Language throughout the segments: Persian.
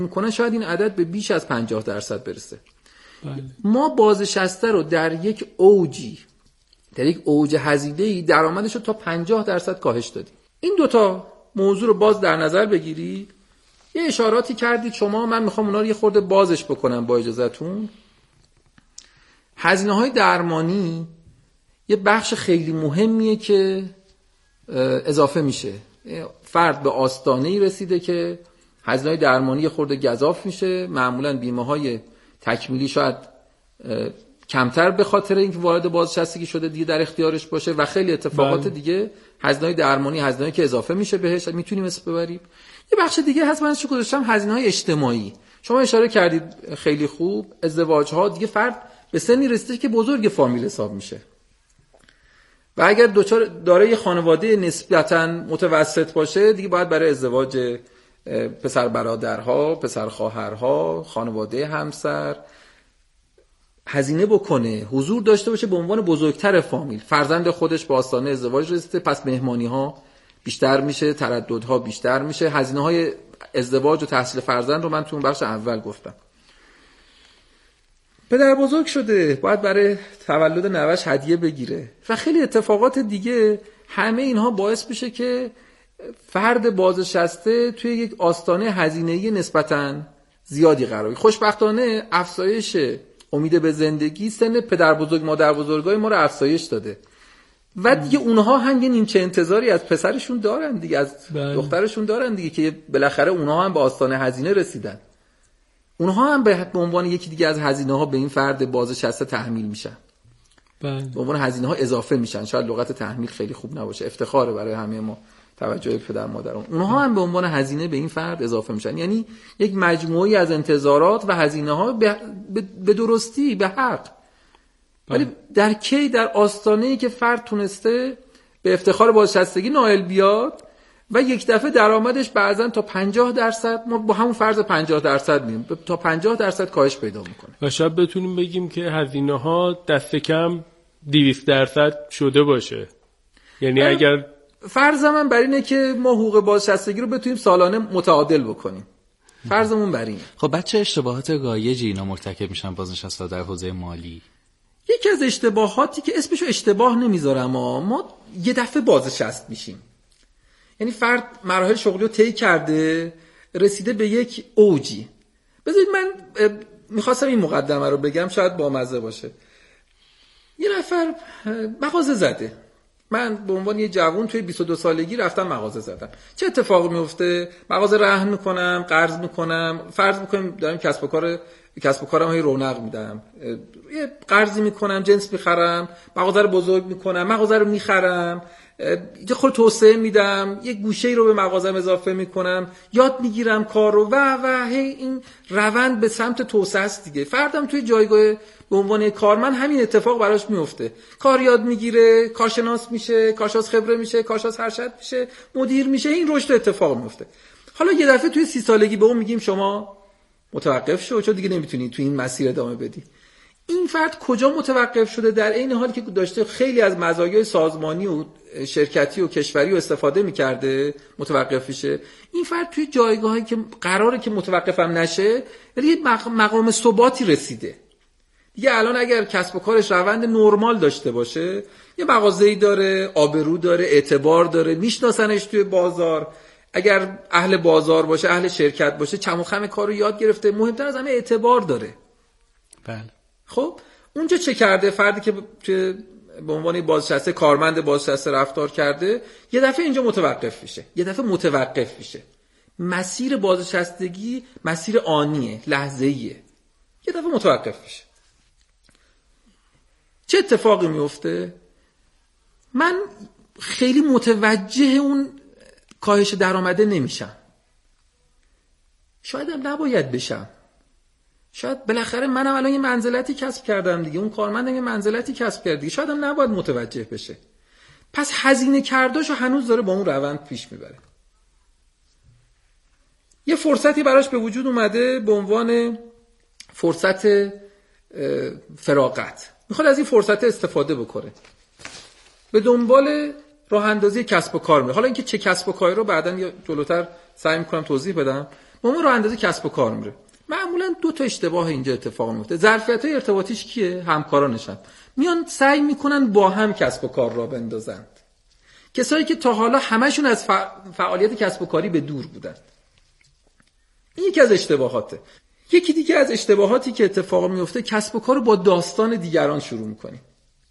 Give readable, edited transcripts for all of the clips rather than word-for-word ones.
میکنه شاید این عدد به بیش از 50% برسه. بله. ما بازنشسته رو در یک اوج هزینه‌ای درآمدش رو تا 50% کاهش دادیم. این دوتا موضوع رو باز در نظر بگیرید. یه اشاراتی کردید شما، من میخوام اونا رو یه خورده بازش بکنم با اجازهتون. هزینه‌های درمانی یه بخش خیلی مهمیه که اضافه میشه. فرد به آستانه‌ای رسیده که هزینه‌های درمانی خورده گزاف میشه. معمولاً بیمه‌های تکمیلی شاید کمتر به خاطر اینکه وارد بازنشستگی شده دیگه در اختیارش باشه و خیلی اتفاقات دیگه. هزینه‌های درمانی هزینه‌ای که اضافه میشه بهش میتونیم اسم ببریم. یه بخش دیگه هست من چه گذاشتم، هزینه‌های اجتماعی. شما اشاره کردید خیلی خوب، ازدواج‌ها دیگه فرد به سنی رسیده که بزرگ فامیل حساب میشه و اگر داره یه خانواده نسبتاً متوسط باشه دیگه باید برای ازدواج پسر برادرها، پسر خواهرها، خانواده همسر هزینه بکنه، حضور داشته باشه به عنوان بزرگتر فامیل. فرزند خودش به آستانه ازدواج رسیده، پس مهمانی‌ها بیشتر میشه، ترددها بیشتر میشه. هزینه‌های ازدواج و تحصیل فرزند رو من تو اون بخش اول گفتم. پدر بزرگ شده، باید برای تولد نوش هدیه بگیره و خیلی اتفاقات دیگه. همه اینها باعث میشه که فرد بازنشسته توی یک آستانه هزینه‌ای نسبتاً زیادی قرار بگیره. خوشبختانه افزایش امید به زندگی سن پدر بزرگ مادر بزرگای ما رو افزایش داده و دیگه اونها هم یه نیمچه انتظاری از پسرشون دارن دیگه، از دخترشون دارن دیگه که بالاخره اونها هم به آستانه هزینه رسیدن. اونها هم به عنوان یکی دیگه از هزینه‌ها به این فرد بازنشسته تحمیل میشن. به عنوان هزینه‌ها اضافه میشن. شاید لغت تحمیل خیلی خوب نباشه، افتخاره برای همه ما توجه پدر مادران. اونها هم به عنوان هزینه به این فرد اضافه میشن. یعنی یک مجموعی از انتظارات و هزینه‌ها به درستی، به حق. ولی در کی؟ در آستانه‌ای که فرد تونسته به افتخار بازنشستگی نائل بیاد و یک دفعه درآمدش بعضن تا 50%، ما با همون فرض 50% مییم، تا 50% کاهش پیدا میکنه. و شاید بتونیم بگیم که هزینه‌ها دست کم 200% شده باشه. یعنی اگر فرض من بر اینه که ما حقوق بازنشستگی رو بتونیم سالانه متعادل بکنیم. فرضمون بر اینه. خب بچه اشتباهات رایجی اینا مرتکب میشن بازنشسته در حوزه مالی. یکی از اشتباهاتی که اسمشو اشتباه نمیذارم، ما یه دفعه بازنشسته میشیم. یعنی فرد مراحل شغلی رو طی کرده، رسیده به یک اوجی. بذارید من میخواستم این مقدمه رو بگم، شاید بامزه باشه. یه نفر مغازه زده. من به عنوان یه جوون توی 22 سالگی رفتم مغازه زدم. چه اتفاقی میفته؟ مغازه رهن میکنم، قرض میکنم، فرض میکنم دارم کسب و کارم هی رونق میدم، یه قرضی میکنم، جنس میخرم، مغازه رو بزرگ میکنم، مغازه رو میخرم، یه خورده توسعه میدم، یه گوشه‌ای رو به مغازم اضافه میکنم، یاد میگیرم کار رو و هی این روند به سمت توسعه است دیگه. فردم توی جایگاه به عنوان کارمند همین اتفاق براش میفته. کار یاد میگیره، کارشناس میشه، کارشناس خبره میشه، کارشناس ارشد میشه، مدیر میشه، این رشد اتفاق میفته. حالا یه دفعه توی 30 سالگی به اون میگیم شما متوقف شو، چون دیگه نمیتونی توی این مسیر ادامه بدی. این فرد کجا متوقف شده؟ در این حالی که داشته خیلی از مزایای سازمانی و شرکتی و کشوری رو استفاده میکرده متوقف میشه. این فرد توی جایگاهی که قراره که متوقف هم نشه، ولی یه مقام ثباتی رسیده دیگه. الان اگر کسب و کارش روند نرمال داشته باشه، یه مغازه‌ای داره، آبرو داره، اعتبار داره، میشناسنش توی بازار، اگر اهل بازار باشه، اهل شرکت باشه، چم و خم کارو یاد گرفته، مهمتر از همه اعتبار داره. بله. خب اونجا چه کرده؟ فردی که به عنوان بازنشسته، کارمند بازنشسته رفتار کرده، یه دفعه اینجا متوقف میشه. مسیر بازنشستگی مسیر آنیه، لحظه‌ایه. یه دفعه متوقف میشه. چه اتفاقی میفته؟ من خیلی متوجه اون کاهش درآمده نمیشم. شاید هم نباید بشم. شاید بالاخره منم الان یه منزلتی کسب کردم دیگه، اون کارمندم یه منزلتی کسب کرد دیگه، شاید هم نباید متوجه بشه. پس هزینه کرداشو هنوز داره با اون روند پیش میبره. یه فرصتی براش به وجود اومده به عنوان فرصت فراغت، میخواد از این فرصت استفاده بکنه، به دنبال راه اندازی کسب و کار میره. حالا اینکه چه کسب و کاری رو بعداً یا جلوتر سعی میکنم توضیح بدم. با ما راه اندازی کسب و کار میره. معمولا 2 تا اشتباه اینجا اتفاق میفته. ظرفیت‌های ارتباطیش کیه؟ همکارانشن. میان سعی میکنن با هم کسب و کار را بندازن. کسایی که تا حالا همشون از فعالیت کسب و کاری به دور بودن. این یکی از اشتباهاته. یکی دیگه از اشتباهاتی که اتفاق میفته، کسب و کار رو با داستان دیگران شروع میکنیم.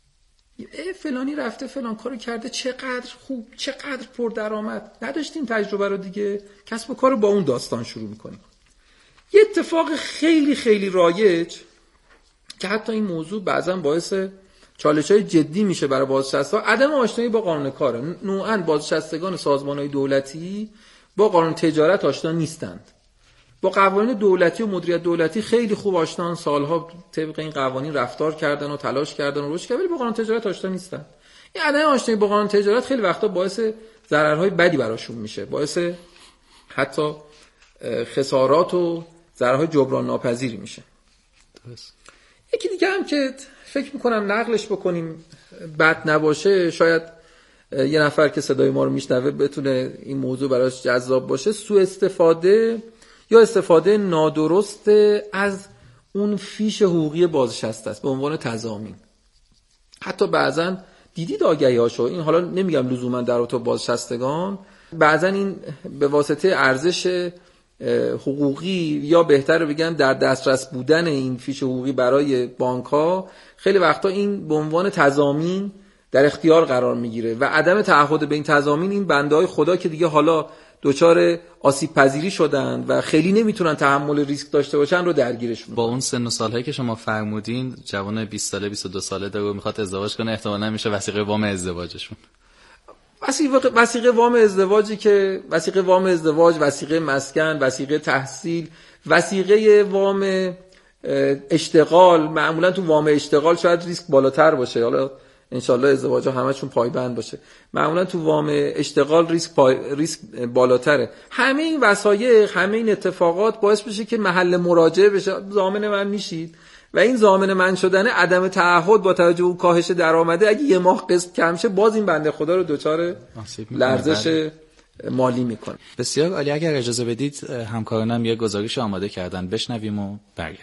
فلانی رفته فلان کارو کرده، چقدر خوب، چقدر پردرآمد، نداشتیم تجربه رو دیگه. کسب و کار رو با اون داستان شروع میکنیم. یه اتفاق خیلی خیلی رایج که حتی این موضوع بعضا باعث چالش‌های جدی میشه برای بازنشسته‌ها، عدم آشنایی با قانون کاره. نوعاً بازنشستگان سازمان‌های دولتی با قانون تجارت آشنا نیستند. با قوانین دولتی و مدیریت دولتی خیلی خوب آشنان، سالها طبق این قوانین رفتار کردن و تلاش کردن و رشد کردن، ولی با قانون تجارت آشنا نیستن. این عدم آشنایی با قانون تجارت خیلی وقتا باعث ضررهای بدی براشون میشه، باعث حتی خسارات و ضررهای جبران ناپذیری میشه. یکی دیگه هم که فکر میکنم نقلش بکنیم بد نباشه، شاید یه نفر که صدای ما رو میشنوه بتونه این موضوع براش جذاب باشه، سوء استفاده یا استفاده نادرست از اون فیش حقوقی بازنشسته است به عنوان تضامین. حتی بعضن دیدید آگهی‌هاشو، این حالا نمیگم لزوما در رابطه با بازنشستگان، بعضن این به واسطه ارزش حقوقی یا بهتر بگم در دسترس بودن این فیش حقوقی برای بانک‌ها، خیلی وقتا این به عنوان تضامین در اختیار قرار میگیره و عدم تعهد به این تضامین این بنده‌های خدا که دیگه حالا دچار آسیب پذیری شدن و خیلی نمیتونن تحمل ریسک داشته باشن رو درگیرشون. با اون سن و سالهایی که شما فرمودین، جوان 20 ساله 22 ساله داره و میخواد ازدواج کنه، احتمالاً میشه وثیقه وام ازدواجشون. وثیقه وام ازدواجی که وثیقه وام ازدواج، وثیقه مسکن، وثیقه تحصیل، وثیقه وام اشتغال، معمولا تو وام اشتغال شاید ریسک بالاتر باشه، حالا انشالله ازدواج‌ها همشون پایبند باشه، معمولا تو وام اشتغال ریسک بالاتره. همه این وسایق، همه این اتفاقات باعث بشه که محل مراجعه بشه ضامن من میشید و این ضامن من شدن عدم تعهد با توجه به کاهش درآمده، اگه یه ماه قسط کم شه باز این بنده خدا رو دچار لرزش مالی میکنه. بسیار عالی. اگر اجازه بدید همکارانم یه گزارش آماده کردن، بشنویم و برگردیم.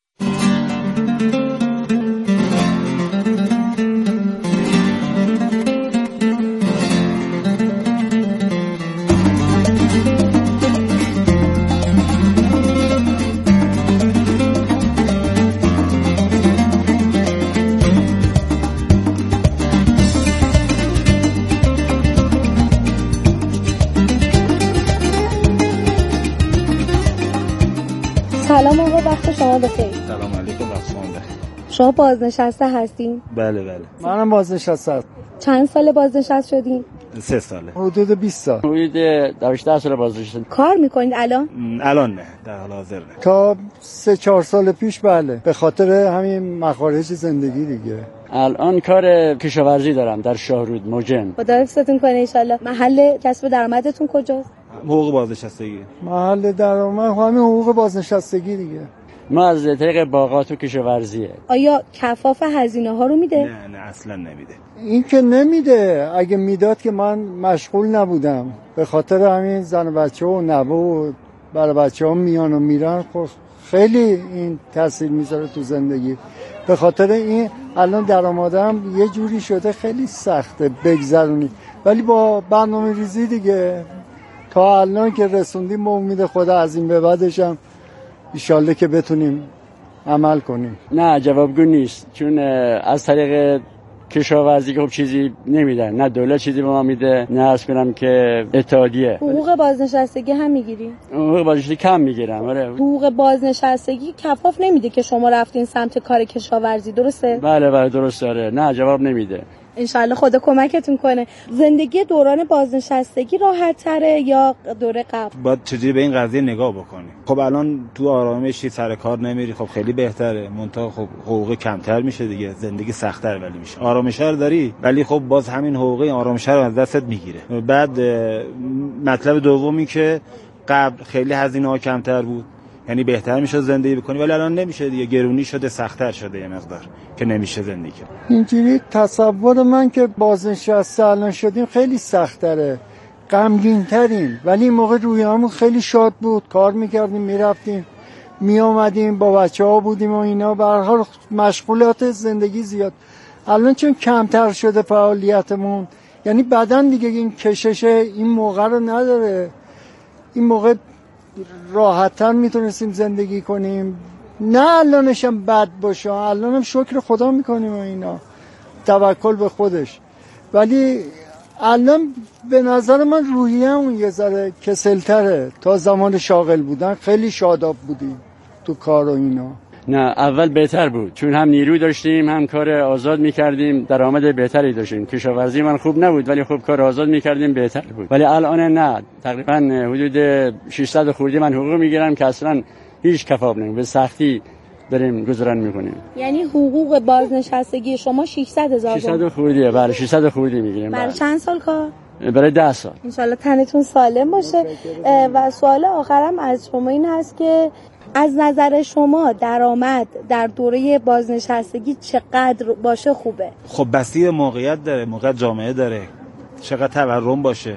سلام آقا، وقت شما بخیر. سلام علیکم، وقت شما بخیر. شما بازنشسته هستین؟ بله. منم بازنشسته. چند سال بازنشسته شدین؟ 3 ساله. حدود 20 سال. حدود 18 سال بازنشسته. کار میکنید الان؟ الان نه، در حال حاضر نه. تا 3-4 سال پیش بله، به خاطر همین مخارج زندگی دیگه. الان کار کشاورزی دارم در شاهرود موجن. خدا حفظتون کنه انشالله. محل کسب درآمدتون کجاست؟ حقوق بازنشستگی. محل درآمد همین حقوق بازنشستگی دیگه. ما از طریق باغات و کشاورزیه. آیا کفاف هزینه ها رو میده؟ نه اصلا نمیده. این که نمیده، اگه میداد که من مشغول نبودم. به خاطر همین زن و بچه و نوه و برای بچه ها میان و میرن، خب خیلی این تاثیر میذاره تو زندگی. به خاطر این الان درآمدم یه جوری شده خیلی سخته بگذرونی، ولی با برنامه ریزی دیگه تا الان که رسوندیم، با امید خدا از این به بعدش هم انشالله که بتونیم عمل کنیم. نه جوابگو نیست، چون از طریق کشاورزی که خب چیزی نمیدن، نه دولت چیزی به ما میده، نه عرض کنم که اتحادیه. حقوق بازنشستگی هم میگیری؟ حقوق بازنشستگی کم میگیرم. آره. حقوق بازنشستگی کفاف نمیده که شما رفتین سمت کار کشاورزی، درسته؟ بله درسته. آره. نه جواب نمیده. انشالله خدا کمکتون کنه. زندگی دوران بازنشستگی راحت تره یا دوره قبل؟ باید چجوری به این قضیه نگاه بکنی. خب الان تو آرامشی سر کار نمیری، خب خیلی بهتره. منتها خب حقوق کمتر میشه دیگه، زندگی سخت‌تر ولی میشه. آرامش رو داری ولی خب باز همین حقوق آرامش رو از دستت میگیره. بعد مطلب دومی که قبل خیلی هزینه‌ها کمتر بود، یعنی بهتر میشه زندگی بکنی، ولی الان نمیشه دیگه، گرونی شده، سخت‌تر شده یه مقدار که نمیشه زندگی کرد. اینجوری تصور من که بازنشسته الان شدیم خیلی سخت‌تره، غمگین ترین، ولی این موقع رویامون خیلی شاد بود، کار میکردیم، میرفتیم میامدیم، با بچه ها بودیم و اینا، به هر حال مشغولات زندگی زیاد. الان چون کمتر شده فعالیتمون، یعنی بدن دیگه این کشش این موقع رو نداره، این موقع راحت‌تر میتونستیم زندگی کنیم. نه الانش هم بد باشه، الان هم شکر خدا میکنیم و اینا، توکل به خودش، ولی الان به نظر من روحیه‌مون یه ذره کسل‌تره تا زمان شاغل بودن. خیلی شاداب بودیم تو کار و اینا. نه اول بهتر بود، چون هم نیروی داشتیم، هم کار آزاد میکردیم، درآمد بهتری داشتیم. کشاورزی من خوب نبود ولی خب کار آزاد میکردیم، بهتر بود. ولی الان نه، تقریبا حدود 600 خورده من حقوق میگیرم که اصلا هیچ کفاف نمیشه، به سختی داریم گذران میکنیم. یعنی حقوق بازنشستگی شما 600,000 600 خورده؟ بله 600 خورده میگیریم. برای چند سال کار؟ برای 10 سال. انشالله تنتون سالم باشه. و سوال آخرم از شما این هست که از نظر شما درآمد در دوره بازنشستگی چقدر باشه خوبه؟ خب بسته موقعیت داره، موقعیت جامعه داره، چقدر تورم باشه.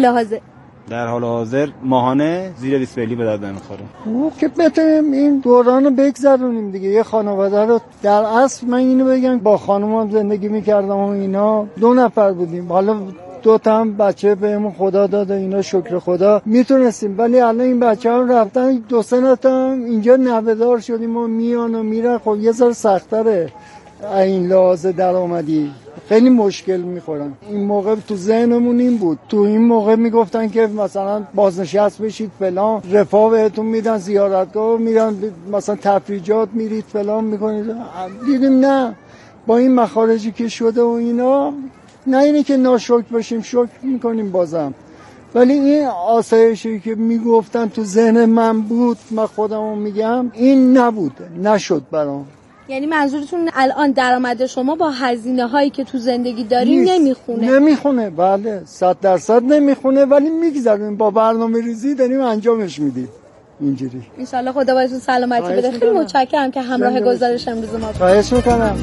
در حال حاضر ماهانه زیر 20 میلیون به درد نمیخوره. که بتونیم این دوران رو بگذرونیم دیگه. یه خانواده رو، در اصل من اینو بگم، با خانومم زندگی میکردم و اینا، 2 نفر بودیم، حالا 2 تا هم بچه بهمون خدا داده، اینا شکر خدا میتونستیم، ولی الان این بچه ها رفتن، 2-3 تا هم اینجا نوه‌دار شدیم و میان و میرن. خب یه ذره سخت‌تره این لحاظ درآمدی، خیلی مشکل میخورن. این موقع تو ذهنمون این بود، تو این موقع میگفتن که مثلا بازنشست بشید فلان، رفاه بهتون میدن، زیارتگاه میرن، مثلا تفریجات میرید فلان میکنید. دیدیم نه، با این مخارجی که شده و اینا، نه اینه که ناشکر باشیم، شکر میکنیم بازم، ولی این آسایشی که میگفتن تو ذهن من بود، من خودمو میگم این نبود، نشد برام. یعنی منظورتون الان درآمد شما با هزینه هایی که تو زندگی داریم نمیخونه؟ بله 100% نمیخونه، ولی میگذاریم، با برنامه ریزی داریم انجامش میدیم اینجوری. ان شاء الله خدا بهتون سلامتی بده. خیلی متشکرم که همراه گزارش امروز ما بودید. خواهش میکنم.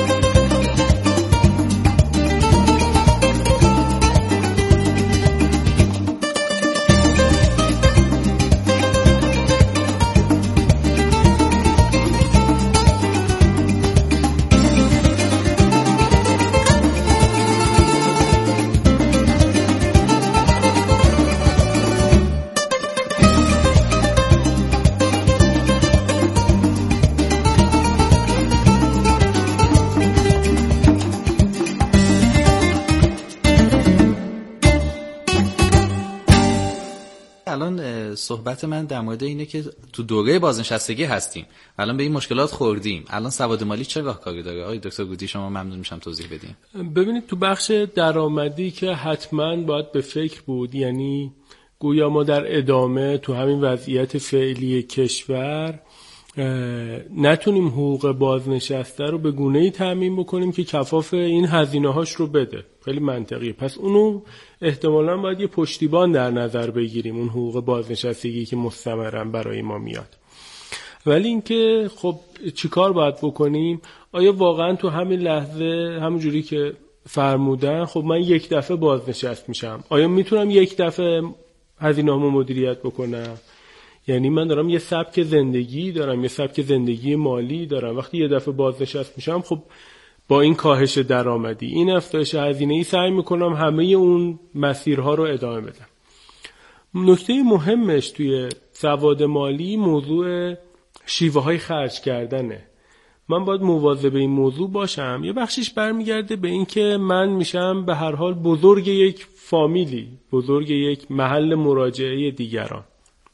الان صحبت من در مورد اینه که تو دوره بازنشستگی هستیم، الان به این مشکلات خوردیم، الان سواد مالی چه راهکاری داره؟ آقای دکتر گودی شما ممنون میشم توضیح بدین. ببینید تو بخش درآمدی که حتما باید به فکر بود، یعنی گویا ما در ادامه تو همین وضعیت فعلی کشور نتونیم حقوق بازنشسته رو به گونه‌ای تامین بکنیم که کفاف این هزینه‌هاش رو بده. خیلی منطقیه. پس اونو احتمالاً باید یه پشتیبان در نظر بگیریم، اون حقوق بازنشستگی که مستمراً برای ما میاد. ولی اینکه خب چیکار باید بکنیم؟ آیا واقعاً تو همین لحظه همونجوری که فرمودن خب من یک دفعه بازنشست میشم، آیا میتونم یک دفعه هزینه‌امو مدیریت بکنم؟ یعنی من دارم یه سبک زندگی دارم، یه سبک زندگی مالی دارم، وقتی یه دفعه بازنشست میشم خب با این کاهش درآمدی، این افزایش هزینه‌ای، سعی میکنم همه اون مسیرها رو ادامه بدم. نکته مهمش توی سواد مالی موضوع شیوه های خرج کردنه. من باید مواظب این موضوع باشم. یه بخشش برمیگرده به این که من میشم به هر حال بزرگ یک فامیلی، بزرگ یک محل مراجعه دیگران.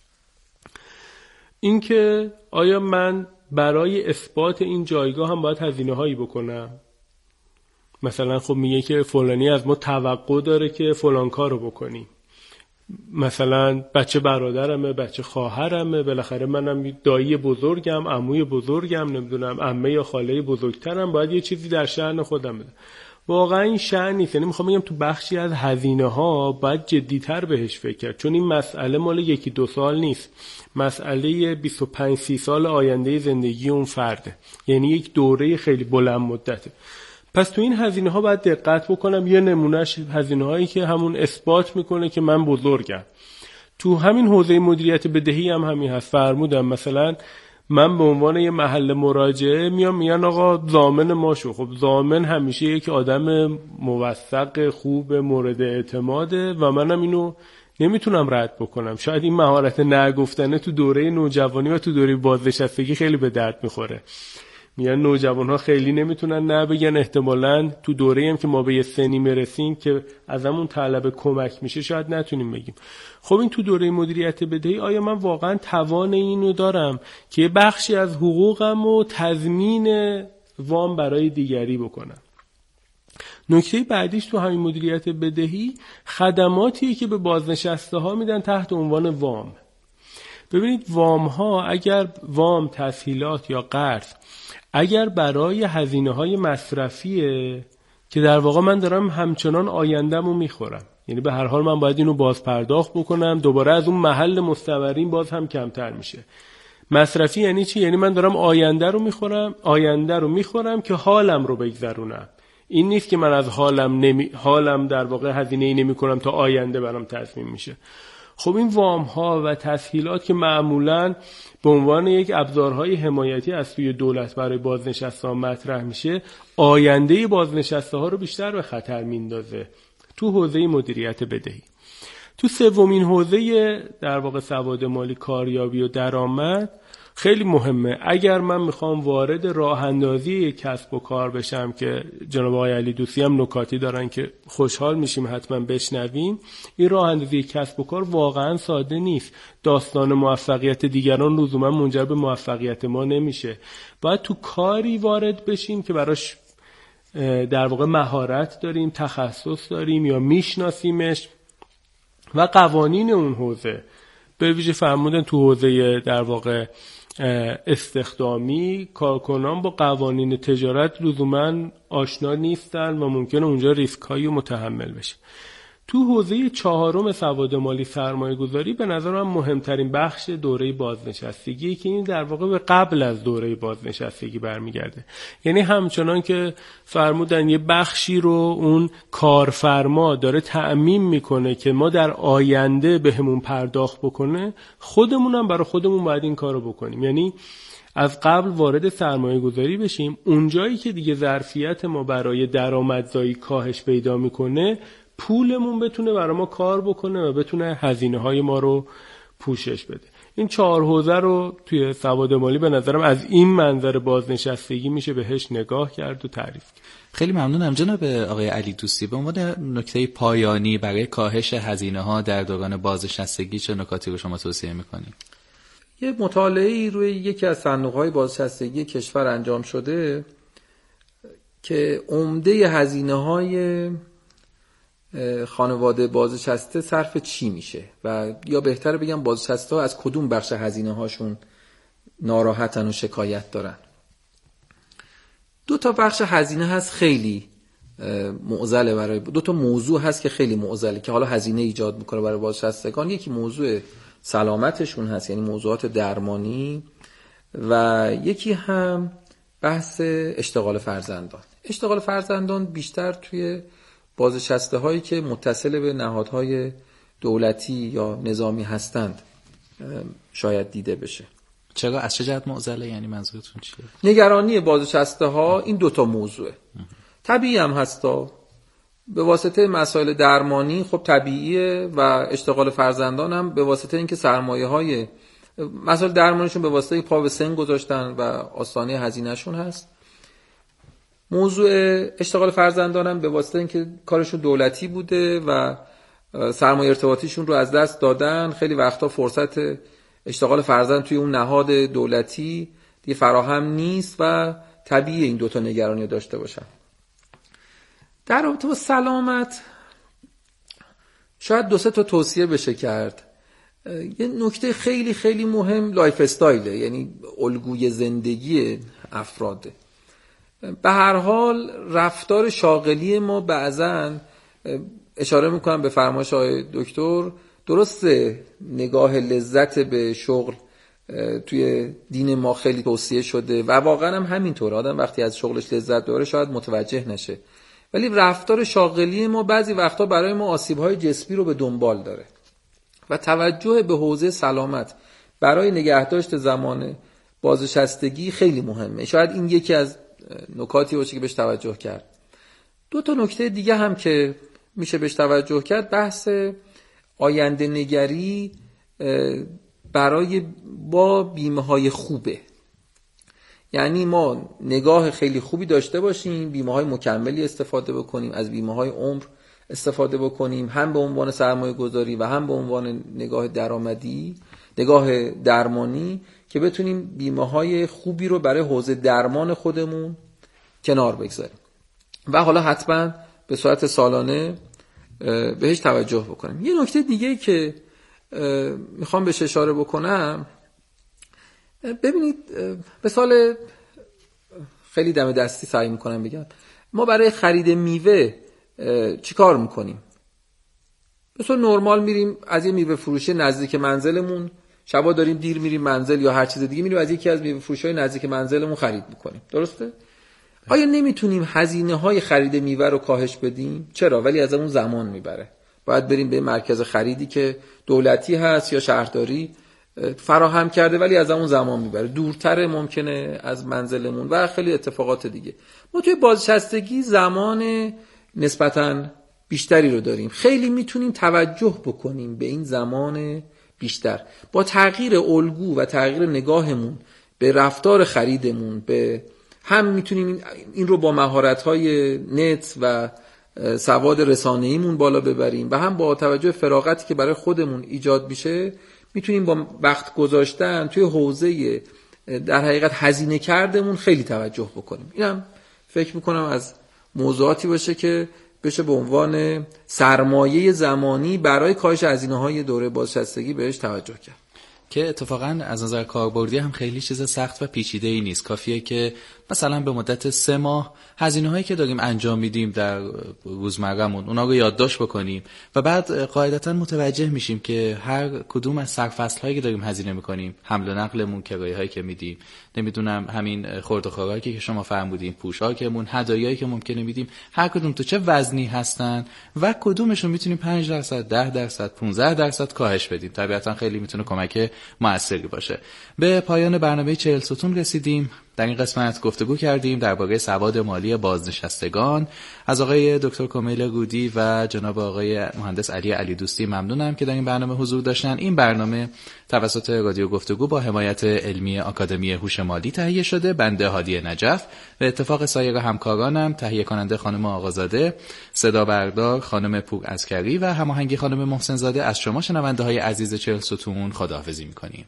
این که آیا من برای اثبات این جایگاه هم باید هزینه هایی بکنم؟ مثلا خب میگه که فلانی از ما توقع داره که فلان کارو بکنیم، مثلا بچه برادرمه، بچه خواهرمه، بالاخره منم دایی بزرگم، عموی بزرگم، نمیدونم عمه یا خاله بزرگترم، باید یه چیزی در شأن خودم بده. واقعا این شأن نیست. یعنی میخوام بگم تو بخشی از هزینه ها باید جدی‌تر بهش فکر کرد، چون این مسئله مال 1-2 سال نیست، مسئله 25-30 سال آینده زندگی اون فرده، یعنی یک دوره خیلی بلند مدته. پس تو این هزینه ها باید دقت بکنم. یه نمونهش هزینه هایی که همون اثبات میکنه که من بزرگم. تو همین حوزه مدیریت بدهی هم همین هست. فرمودم مثلا من به عنوان یه محل مراجعه میگن آقا ضامن ما شو. خب ضامن همیشه یک آدم موثق خوب مورد اعتماده و منم اینو نمیتونم رد بکنم. شاید این مهارت نگفتنه تو دوره نوجوانی و تو دوره بازنشستگی خیلی به درد میخوره. میگن نوجوان‌ها خیلی نمیتونن نه بگن، احتمالاً تو دوره‌ای هم که ما به یه سنی میرسیم که ازمون طلب کمک میشه شاید نتونیم بگیم. خب این تو دوره مدیریت بدهی آیا من واقعاً توان اینو دارم که یه بخشی از حقوقم رو تضمین وام برای دیگری بکنم؟ نکته بعدیش تو همین مدیریت بدهی خدماتیه که به بازنشسته ها میدن تحت عنوان وام. ببینید وام ها، اگر وام، تسهیلات یا قرض اگر برای هزینه های مصرفیه که در واقع من دارم همچنان آینده‌مو میخورم، یعنی به هر حال من باید اینو باز پرداخت بکنم، دوباره از اون محل مستمرین باز هم کمتر میشه. مصرفی یعنی چی؟ یعنی من دارم آینده رو میخورم که حالم رو بگذرونم. این نیست که من از حالم در واقع هزینه‌ای نمی‌کنم تا آینده برام تضمین میشه. خب این وام ها و تسهیلات که معمولاً به عنوان یک ابزارهای حمایتی از سوی دولت برای بازنشسته‌ها مطرح میشه، آینده بازنشسته ها رو بیشتر به خطر میندازه تو حوزه مدیریت بدهی. تو سومین حوزه در واقع سواد مالی، کاریابی و درآمد خیلی مهمه. اگر من میخوام وارد راه اندازی یک کسب و کار بشم که جناب آقای علی دوستی هم نکاتی دارن که خوشحال میشیم حتما بشنویم، این راه اندازی کسب و کار واقعا ساده نیست. داستان موفقیت دیگران لزوما منجر به موفقیت ما نمیشه. باید تو کاری وارد بشیم که براش در واقع مهارت داریم، تخصص داریم یا میشناسیمش و قوانین اون حوزه، به ویژه فرمودن تو حوزه در واقع استخدامی، کارکنان با قوانین تجارت لزوما آشنا نیستن و ممکنه اونجا ریسک‌هایی متحمل بشه. تو حوزه چهارم سواد مالی، سرمایه گذاری، به نظرم مهمترین بخش دوره بازنشستگی که این در واقع به قبل از دوره بازنشستگی برمیگرده. یعنی همچنان که فرمودن یه بخشی رو اون کارفرما داره تأمین میکنه که ما در آینده بهمون پرداخت بکنه، خودمونم برای خودمون باید این کارو بکنیم. یعنی از قبل وارد سرمایه گذاری بشیم، اونجایی که دیگه ظرفیت ما برای درآمدزایی کاهش پیدا میکنه، پولمون بتونه برای ما کار بکنه و بتونه هزینه های ما رو پوشش بده. این 4 حوزه رو توی سواد مالی به نظرم از این منظر بازنشستگی میشه بهش نگاه کرد و تعریف کرد. خیلی ممنونم جناب آقای علی دوستی. به عنوان نکته پایانی برای کاهش هزینه ها در دوران بازنشستگی چه نکاتی رو شما توصیه میکنید؟ یه مطالعه‌ای روی یکی از صندوق‌های بازنشستگی کشور انجام شده که عمده هزینه‌های خانواده بازنشسته صرف چی میشه و یا بهتره بگم بازنشسته ها از کدوم بخش هزینه هاشون ناراحتن و شکایت دارن. 2 بخش هزینه هست خیلی معضله، برای 2 موضوع هست که خیلی معضله که حالا هزینه ایجاد میکنه برای بازنشستگان. یکی موضوع سلامتشون هست، یعنی موضوعات درمانی، و یکی هم بحث اشتغال فرزندان. اشتغال فرزندان بیشتر توی بازنشسته هایی که متصل به نهادهای دولتی یا نظامی هستند شاید دیده بشه. چرا؟ از چه جهت معضله؟ یعنی منظورتون چیه؟ نگرانی بازنشسته ها این 2 موضوعه. طبیعی هم هستا، به واسطه مسائل درمانی خب طبیعیه، و اشتغال فرزندان هم به واسطه اینکه سرمایه های مسائل درمانیشون به واسطه پا به سن گذاشتن و آستانه هزینهشون هست. موضوع اشتغال فرزندانم به واسطه اینکه کارشون دولتی بوده و سرمایه ارتباطیشون رو از دست دادن، خیلی وقتا فرصت اشتغال فرزند توی اون نهاد دولتی دیگه فراهم نیست و طبیعی این 2 نگرانی رو داشته باشن. در رابطه با سلامت شاید 2-3 توصیه بشه کرد. یه نکته خیلی خیلی مهم لایف استایله، یعنی الگوی زندگی افراده. به هر حال رفتار شاغلی ما بعضن، اشاره میکنم به فرمایش آقای دکتر، درسته نگاه لذت به شغل توی دین ما خیلی توصیه شده و واقعا هم همینطور. آدم وقتی از شغلش لذت داره شاید متوجه نشه، ولی رفتار شاغلی ما بعضی وقتا برای ما آسیب‌های جسمی رو به دنبال داره و توجه به حوزه سلامت برای نگهداشت زمان بازنشستگی خیلی مهمه. شاید این یکی از نکاتی باشه که بهش توجه کرد. 2 تا نکته دیگه هم که میشه بهش توجه کرد، بحث آینده نگری برای با بیمه‌های خوبه. یعنی ما نگاه خیلی خوبی داشته باشیم، بیمه‌های مکملی استفاده بکنیم، از بیمه‌های عمر استفاده بکنیم، هم به عنوان سرمایه گذاری و هم به عنوان نگاه درآمدی، نگاه درمانی، که بتونیم بیمه‌های خوبی رو برای حوزه درمان خودمون کنار بگذاریم و حالا حتما به صورت سالانه بهش توجه بکنیم. یه نکته دیگه که میخوام بهش اشاره بکنم، ببینید مثال خیلی دم دستی سعی میکنم بگم، ما برای خرید میوه چی کار میکنیم؟ مثلا نرمال میریم از یه میوه فروشی نزدیک منزلمون، شبا داریم دیر میریم منزل یا هر چیز دیگه، میریم از یکی از میوه فروشی‌های نزدیک منزلمون خرید میکنیم، درسته؟ آیا نمیتونیم هزینه‌های خرید میوه رو کاهش بدیم؟ چرا؟ ولی از اون زمان میبره. باید بریم به مرکز خریدی که دولتی هست یا شهرداری فراهم کرده، ولی از اون زمان میبره، دورتر ممکنه از منزلمون و خیلی اتفاقات دیگه. ما توی بازنشستگی زمان نسبتاً بیشتری رو داریم، خیلی میتونیم توجه بکنیم به این زمان بیشتر با تغییر الگو و تغییر نگاهمون به رفتار خریدمون، به هم میتونیم این رو با مهارت‌های نت و سواد رسانه‌ایمون بالا ببریم و هم با توجه فراغتی که برای خودمون ایجاد میشه میتونیم با وقت گذاشتن توی حوزه در حقیقت هزینه کردمون خیلی توجه بکنیم. اینم فکر میکنم از موضوعاتی باشه که بشه به عنوان سرمایه زمانی برای کاهش هزینه‌های دوره بازنشستگی بهش توجه کرد، که اتفاقا از نظر کاربردی هم خیلی چیز سخت و پیچیده‌ای نیست. کافیه که مثلا به مدت 3 ماه هزینه‌هایی که داریم انجام میدیم در روزمره‌مون اونا رو یادداشت بکنیم و بعد قاعدتاً متوجه میشیم که هر کدوم از سرفصل‌هایی که داریم هزینه میکنیم، حمل و نقلمون، کرایه‌هایی که میدیم، نمیدونم همین خورد و خوراکی که شما فرمودین، پوشاکمون، هدایایی که ممکنه میدیم، هر کدوم تو چه وزنی هستن و کدومشون میتونیم 5%، 10%، 15% کاهش بدیم. طبیعتاً خیلی میتونه کمک موثری باشه. به پایان برنامه 40 ستون رسیدیم. در این قسمت گفتگو کردیم درباره سواد مالی بازنشستگان از آقای دکتر کمیل رودی و جناب آقای مهندس علی دوستی. ممنونم که در این برنامه حضور داشتن. این برنامه توسط رادیو گفتگو با حمایت علمی آکادمی هوش مالی تهیه شده. بنده هادی نجف و اتفاق سایر همکارانم، تهیه کننده خانم آقازاده، صدا بردار خانم پور عسکری و هماهنگی خانم محسن زاده، از شما شنونده های عزیز 40 ستون خداحافظی می‌کنیم.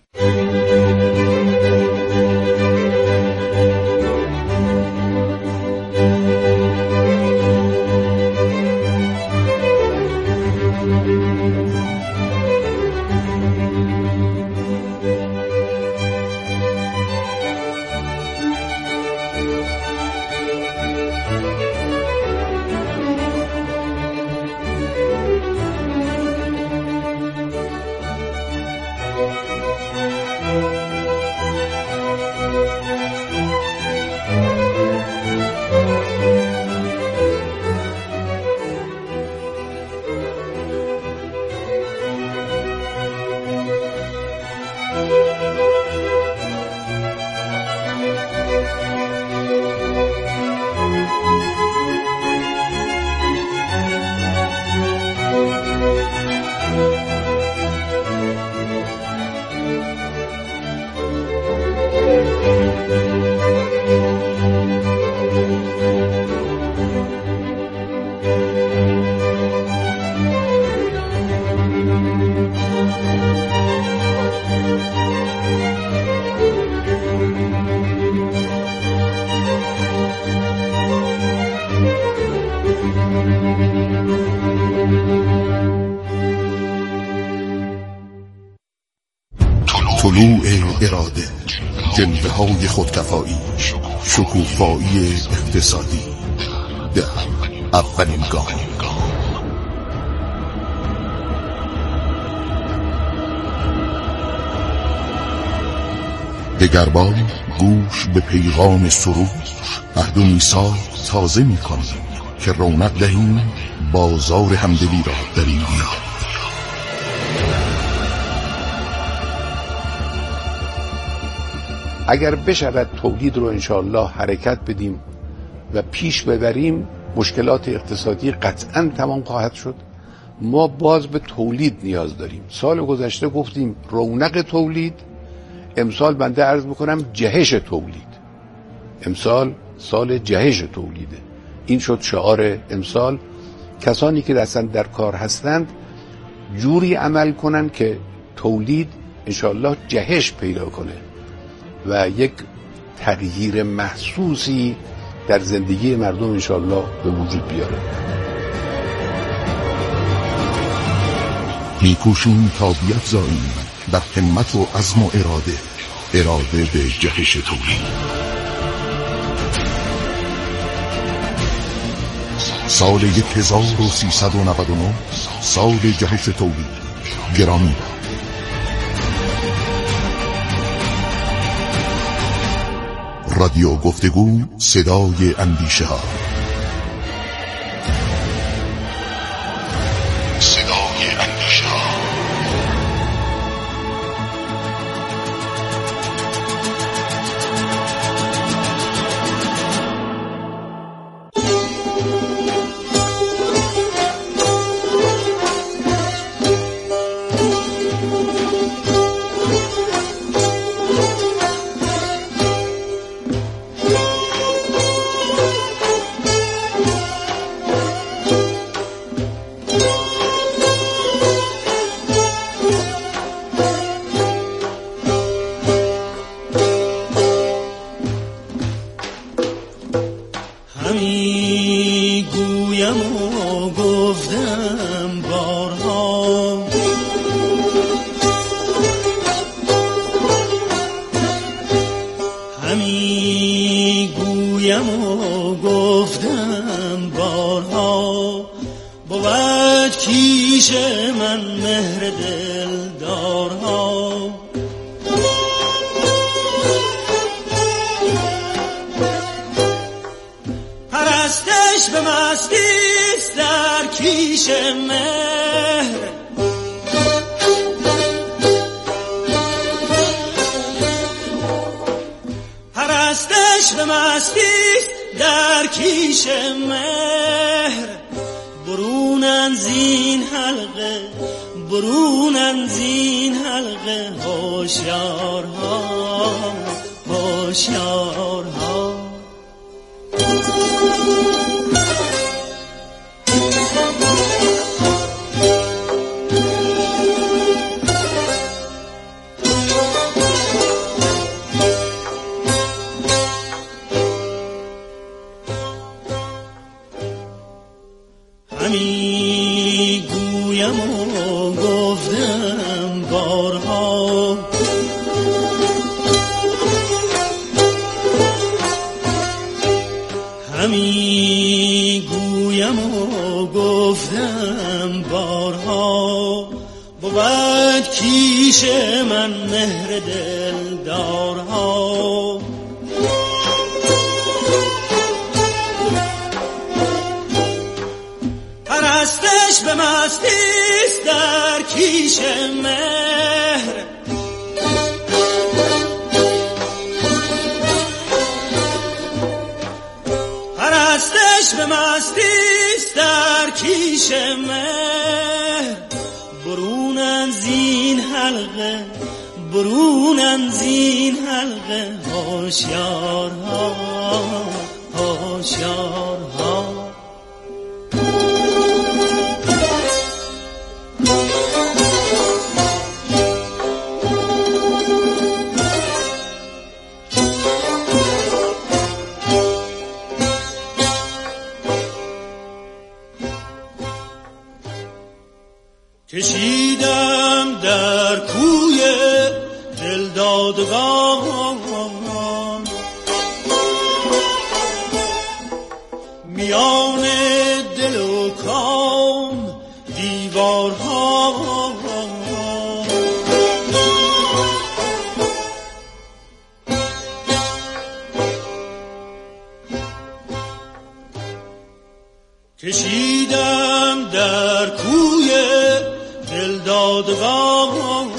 طلوع اراده، جنبه‌های خودکفایی، شکوفایی اقتصادی، در اولین گام. دگربار گوش به پیغام سروش، عهد و میثاق تازه می‌کنیم که رونق دهیم بازار همدلی را در این دیار. اگر بشود تولید رو انشاءالله حرکت بدیم و پیش ببریم، مشکلات اقتصادی قطعاً تمام خواهد شد. ما باز به تولید نیاز داریم. سال گذشته گفتیم رونق تولید، امسال بنده عرض میکنم جهش تولید. امسال سال جهش تولیده. این شد شعار امسال. کسانی که دستن در کار هستند جوری عمل کنن که تولید انشاءالله جهش پیدا کنه و یک تغییر محسوسی در زندگی مردم انشاءالله به وجود بیاره. میکوشیم تا بیفزاییم در همت و عزم و اراده به جهش تولید. سال 1399 سال جهش تولید. گرامی رادیو گفتگو، صدای اندیشه ها. کشیدم در کوی دلدادگان، میان دل و کام دیوارها، کشیدم در کوی دلدادگان